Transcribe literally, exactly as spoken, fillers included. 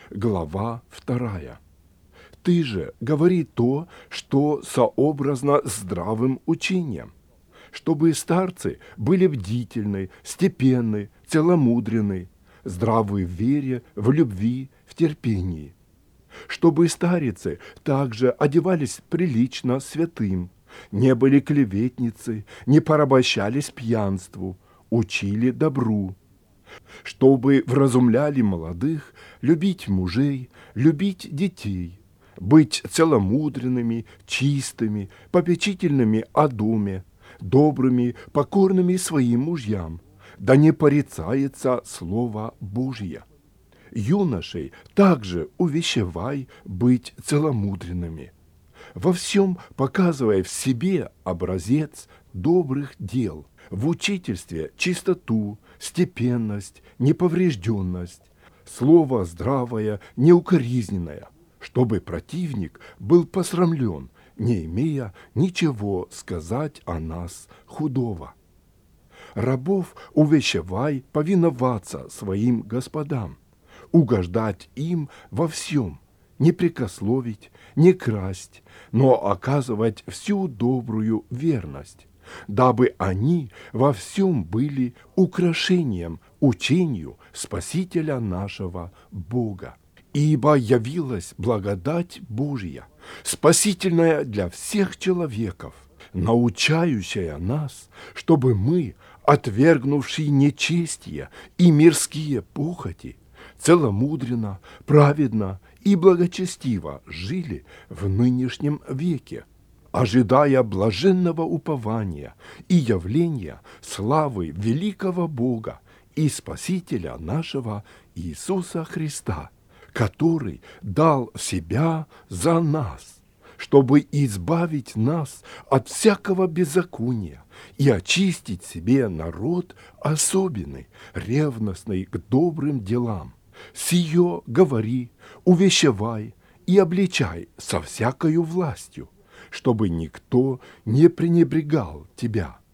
глава вторая. Ты же говори то, что сообразно здравым учением, чтобы старцы были бдительны, степенны, целомудренны, здравы в вере, в любви, в терпении. Чтобы старицы также одевались прилично святым, не были клеветницы, не порабощались пьянству, учили добру, чтобы вразумляли молодых, любить мужей, любить детей, быть целомудренными, чистыми, попечительными о доме, добрыми, покорными своим мужьям, да не порицается Слово Божье. Юношей также увещевай быть целомудренными, во всем показывая в себе образец добрых дел, в учительстве чистоту, степенность, неповрежденность, слово здравое, неукоризненное, чтобы противник был посрамлен, не имея ничего сказать о нас худого. Рабов увещевай повиноваться своим господам, угождать им во всем, не прекословить, не красть, но оказывать всю добрую верность, дабы они во всем были украшением учению Спасителя нашего Бога. Ибо явилась благодать Божья, спасительная для всех человеков, научающая нас, чтобы мы, отвергнувшие нечестие и мирские похоти, целомудренно, праведно и благочестиво жили в нынешнем веке, ожидая блаженного упования и явления славы великого Бога и Спасителя нашего Иисуса Христа, который дал себя за нас, чтобы избавить нас от всякого беззакония и очистить себе народ особенный, ревностный к добрым делам. Сие говори, увещевай и обличай со всякою властью, чтобы никто не пренебрегал тебя,